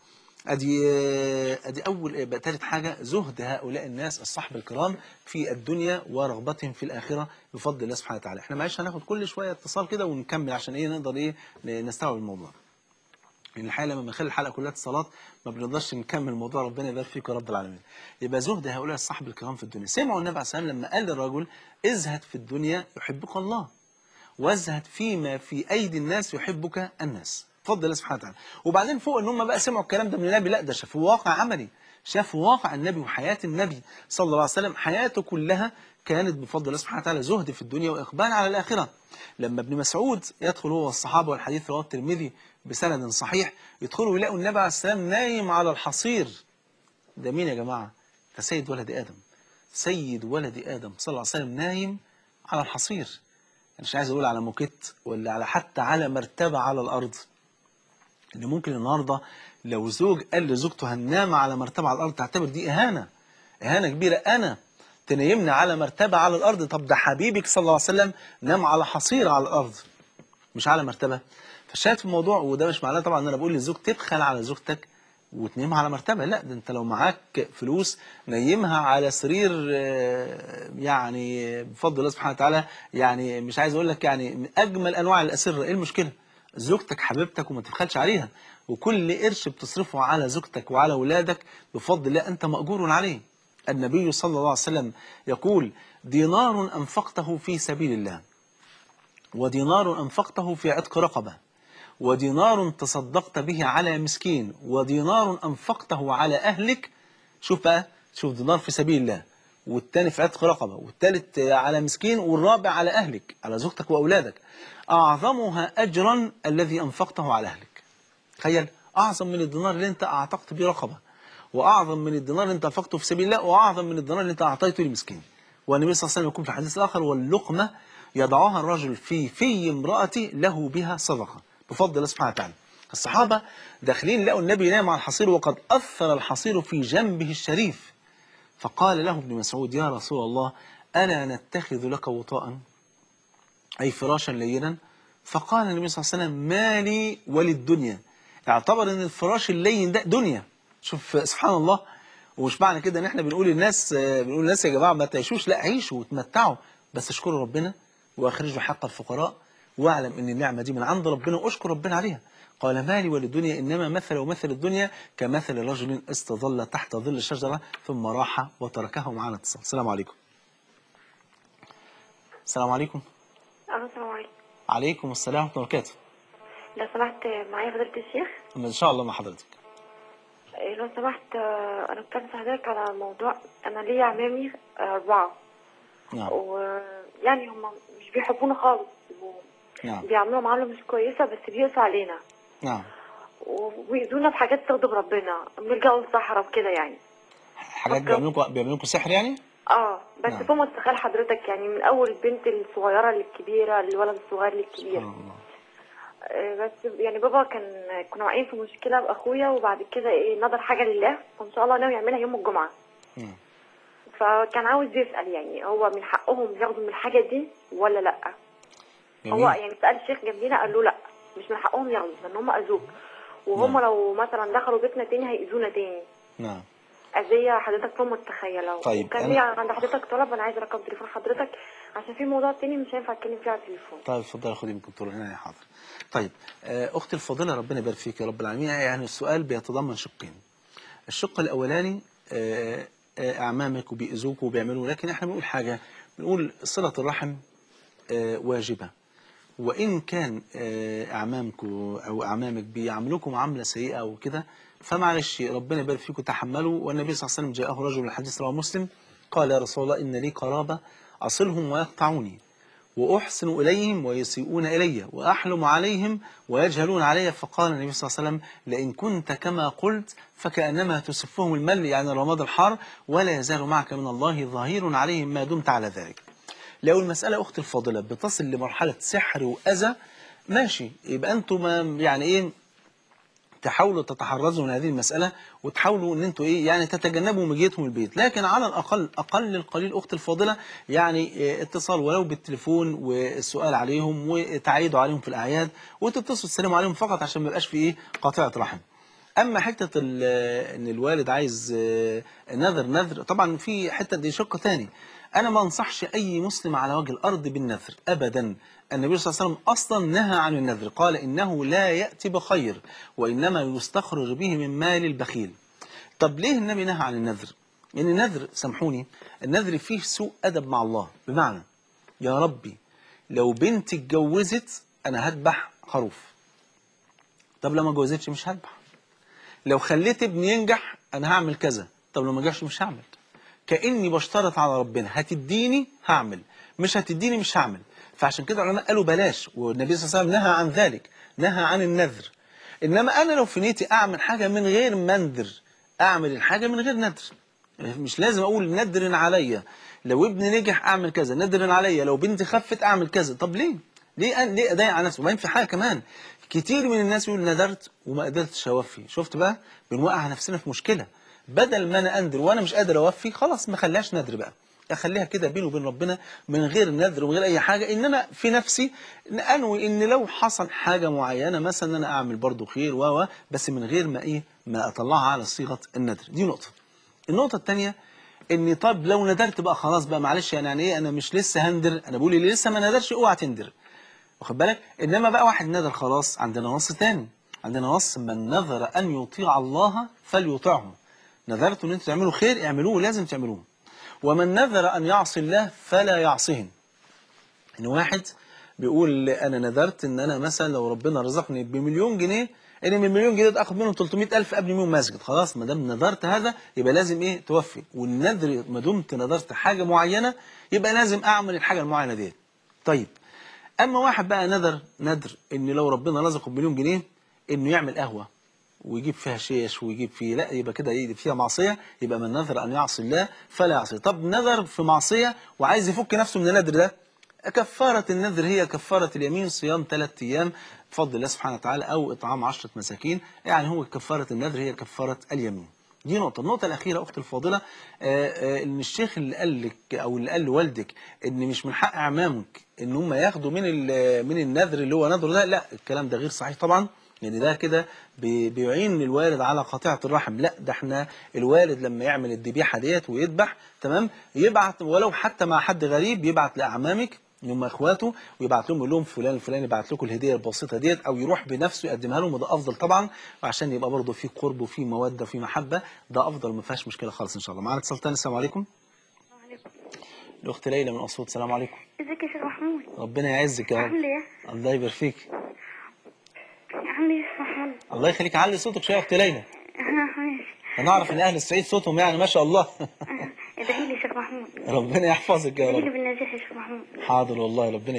ادي اول ثالث حاجه زهد هؤلاء الناس الصحب الكرام في الدنيا ورغبتهم في الاخره بفضل الله سبحانه وتعالى. احنا معلش هناخد كل شويه اتصال كده ونكمل عشان ايه نقدر ايه نستوعب الموضوع. لان الحقيقه لما بنخلي الحلقه كلها اتصالات ما بنقدرش نكمل الموضوع. ربنا يبارك فيك يا رب العالمين. يبقى زهد هؤلاء الصحب الكرام في الدنيا. سمعوا النبي عليه الصلاه والسلام لما قال للرجل ازهد في الدنيا يحبك الله وازهد فيما في ايدي الناس يحبك الناس، بفضل الله سبحانه وتعالى. وبعدين فوق ان هم بقى سمعوا الكلام ده من النبي، لا ده شافوا واقع عملي، شافوا واقع النبي وحياه النبي صلى الله عليه وسلم. حياته كلها كانت بفضل الله سبحانه وتعالى زهد في الدنيا واقبال على الاخره. لما ابن مسعود يدخل هو والصحابه، والحديث رواه الترمذي بسند صحيح، يدخلوا يلاقوا النبي عليه السلام نايم على الحصير. ده مين يا جماعه؟ ده سيد ولد ادم، سيد ولد ادم صلى الله عليه وسلم نايم على الحصير. مش عايز اقول على موكيت ولا على حتى على مرتبة على الارض. ان ممكن النهارده لو زوج قال لزوجته هننام على مرتبة على الارض تعتبر دي اهانة، اهانة كبيرة. انا تنيمنا على مرتبة على الارض؟ طب ده حبيبك صلى الله عليه وسلم نام على حصير على الارض مش على مرتبة. فشاهد في الموضوع. وده مش معناه طبعا ان انا بقول للزوج تبخل على زوجتك وتنيمها على مرتبة، لا ده انت لو معاك فلوس نيمها على سرير يعني بفضل الله سبحانه وتعالى. يعني مش عايز اقول لك يعني من اجمل انواع الاسره. ايه المشكله؟ زوجتك حبيبتك وما تبخلش عليها، وكل قرش بتصرفه على زوجتك وعلى اولادك بفضل الله انت ماجور عليه. النبي صلى الله عليه وسلم يقول دينار انفقته في سبيل الله، ودينار انفقته في عتق رقبه، ودينار تصدقت به على مسكين، ودينار أنفقته على أهلك. شوف بقى، شوف دينار في سبيل الله، والتاني في عتق رقبة، والتالت على مسكين، والرابع على أهلك على زوجتك وأولادك. أعظمها أجرا الذي أنفقته على أهلك. تخيل، أعظم من الدينار اللي أنت أعتقت به رقبة، وأعظم من الدينار اللي أنت أنفقته في سبيل الله، وأعظم من الدينار اللي أنت أعطيته للمسكين. والنبي صلى الله عليه وسلم يقول في الحديث الآخر واللقمة يضعها الرجل في امرأتي له بها صدقة، بفضل الله سبحانه وتعالى. الصحابة داخلين لقوا النبي نام على الحصير وقد أثر الحصير في جنبه الشريف، فقال له ابن مسعود يا رسول الله ألا نتخذ لك وطاء أي فراشا لينا؟ فقال النبي صلى الله عليه وسلم ما لي وللدنيا. اعتبر ان الفراش اللين ده دنيا. شوف سبحان الله. ومش معنى كده ان احنا بنقول للناس يا جماعه ما تعيشوش، لا عيشوا وتمتعوا، بس اشكروا ربنا واخرجوا حق الفقراء واعلم ان النعمه دي من عند ربنا واشكر ربنا عليها. قال مالي وللدنيا انما مثل الدنيا كمثل رجل استظل تحت ظل شجره ثم راح وتركه. معنا اتصال. السلام عليكم. السلام عليكم. السلام عليكم. عليكم السلام ورحمه الله وبركاته. لو سمحت معايا فضيلة الشيخ. ان شاء الله مع حضرتك. لو سمحت أنا كنت عايزة حضرتك على موضوع. أنا ليا عمامي 4، نعم ويعني هم مش بيحبونا خالص، نعم وبيعملوا معاملة مش كويسة، بس بيقسوا علينا نعم. وبيأذونا بحاجات تغضب ربنا، بنلجأوا الصحراء وكده يعني. حاجات فك... بيعملوا لكم سحر يعني؟ بس نعم. فوق ما تتخيل حضرتك، يعني من أول البنت الصغيرة للكبيرة، الولد الصغير للكبير. سبحان الله. بس يعني بابا كنا واقعين في مشكلة بأخويا، وبعد كده نظر حاجة لله، وإن شاء الله ناوي يعملها يوم الجمعة. نعم. فكان عاوز يسأل يعني هو من حقهم ياخدوا من الحاجة دي ولا لأ؟ هو جميل. يعني سأل الشيخ جنبينا قال له لأ، مش من حقهم ياخدوا، لأن هم أذوك، وهم نعم لو مثلا دخلوا بيتنا تاني هيأذونا تاني نعم. أذية حضرتك فوق ما تتخيلها. طيب وكان لي عند حضرتك طلب، أنا عايزة رقم تليفون حضرتك عشان في موضوع تاني مش هينفع أتكلم فيه على التليفون. طيب اتفضلي خدي من الدكتور هنا يا حاضر. طيب اختي الفاضله ربنا يبارك فيك يا رب العالمين. يعني السؤال بيتضمن شقين. الشق الاولاني اعمامك وبيأذوك وبيعملوا، لكن احنا بنقول حاجه، بنقول صله الرحم واجبه. وإن كان أعمامك أو أعمامك بيعاملوكم معاملة سيئة أو كده، فمعلش ربنا يبارك فيكم تحملوا. والنبي صلى الله عليه وسلم جاءه رجل، الحديث رواه مسلم، قال يا رسول الله إن لي قرابة أصلهم ويقطعوني، وأحسن إليهم ويسيئون إلي، وأحلم عليهم ويجهلون علي. فقال النبي صلى الله عليه وسلم لئن كنت كما قلت فكأنما تسفهم المل، يعني الرماد الحار، ولا يزال معك من الله ظهير عليهم ما دمت على ذلك. لو المسألة أختي الفاضلة بتصل لمرحلة سحر وأذى، ماشي، يبقى أنتم يعني إيه، تحاولوا تتحرزوا من هذه المسألة، وتحاولوا ان انتوا ايه يعني تتجنبوا مجيتهم البيت. لكن على الاقل اقل القليل اختي الفاضله يعني اتصال ولو بالتليفون، والسؤال عليهم وتعيدوا عليهم في الاعياد، وتتصلوا تسلموا عليهم فقط عشان ما يبقاش في ايه قاطعه رحم. اما حته ان الوالد عايز نذر، طبعا في حته دي شق تاني. انا ما انصحش اي مسلم على وجه الارض بالنذر ابدا. النبي صلى الله عليه وسلم اصلا نهى عن النذر، قال انه لا ياتي بخير وانما يستخرج به من مال البخيل. طب ليه النبي نهى عن النذر؟ لان النذر، سامحوني، النذر فيه سوء ادب مع الله. بمعنى يا ربي لو بنتي اتجوزت انا هذبح خروف. طب لو ما اتجوزتش مش هذبح. لو خليت ابني ينجح انا هعمل كذا. طب لو ما نجحش مش هعمل. كاني بشترط على ربنا، هتديني هعمل، مش هتديني مش هعمل. فعشان كده العلماء قالوا بلاش، والنبي صلى الله عليه وسلم نهى عن ذلك، نهى عن النذر. انما انا لو في نيتي اعمل حاجه من غير منذر، اعمل الحاجه من غير نذر. مش لازم اقول ندر عليا لو ابني نجح اعمل كذا، ندر عليا لو بنتي خفت اعمل كذا. طب ليه؟ ليه اضايق على نفسي؟ وبعدين في حاجه كمان، كتير من الناس يقول ندرت وما قدرتش اوفي. شفت بقى؟ بنوقع نفسنا في مشكله. بدل ما انا انذر وانا مش قادر اوفي، خلاص ما خليهاش نذر بقى، اخليها كده بيني وبين ربنا من غير نذر ومن غير اي حاجه. انما في نفسي انوي ان لو حصل حاجه معينه مثلا انا اعمل برضو خير بس من غير ما ايه، ما اطلعها على صيغه النذر. دي نقطه. النقطه الثانيه، اني طب لو ندرت بقى خلاص بقى معلش، يعني ايه، انا مش لسه هندر، انا بقول اللي لسه ما ندرش اوعى تندر، واخد بالك. انما بقى واحد ندر خلاص، عندنا نص تاني، عندنا نص من نذر ان يطيع الله فليطعه. نذرتوا ان انتوا تعملوا خير اعملوه، لازم تعملوه. ومن نذر ان يعصي الله فلا يعصيه. ان واحد بيقول انا نذرت ان انا مثلا لو ربنا رزقني بمليون جنيه، ان من المليون جنيه ده اخد منهم 300,000 ابني بيهم مسجد. خلاص ما دام نذرت هذا يبقى لازم ايه توفي. والنذر ما دمت نذرت حاجه معينه يبقى لازم اعمل الحاجه المعينه دي. طيب اما واحد بقى ندر ان لو ربنا رزقه بمليون جنيه انه يعمل قهوه ويجيب فيها شيش ويجيب فيه، لا يبقى كده ايه فيها معصيه. يبقى من نذر ان يعصي الله فلا يعصي. طب نذر في معصيه وعايز يفك نفسه من النذر ده، كفاره النذر هي كفاره اليمين، صيام 3 ايام بفضل الله سبحانه وتعالى، او اطعام 10 مساكين. يعني هو كفاره النذر هي كفاره اليمين. دي نقطة. النقطة الأخيرة أختي الفاضلة، إن الشيخ اللي قال لك أو اللي قال لوالدك إن مش من حق أعمامك إن هم ياخدوا من النذر اللي هو نذر ده، لا الكلام ده غير صحيح طبعا. يعني ده كده بيعين الوالد على قطيعة الرحم. لا ده احنا الوالد لما يعمل الذبيحة ديت ويذبح تمام، يبعت ولو حتى مع حد غريب، يبعت لأعمامك اللي هم اخواته ويبعت لهم يقول لهم فلان الفلاني يبعت لكم الهديه البسيطه ديت، او يروح بنفسه يقدمها لهم، وده افضل طبعا، وعشان يبقى برضه في قرب وفي موده وفي محبه، ده افضل ما فيهاش مشكله خالص ان شاء الله. معانا اتصال تاني. السلام عليكم. وعليكم. الاخت ليلى من اسيوط. السلام عليكم. ازيك يا شيخ محمود؟ ربنا يعزك يا رب. عامل ايه؟ الله يبارك فيك. محمود. الله يخليك، علي صوتك شويه يا اختي ليلى. ماشي. انا اعرف ان اهل الصعيد صوتهم يعني ما شاء الله. ادعي لي يا شيخ محمود. ربنا يحفظك يا ادعي لي رب. بالنجاح يا شيخ محمود. حاضر والله، ربنا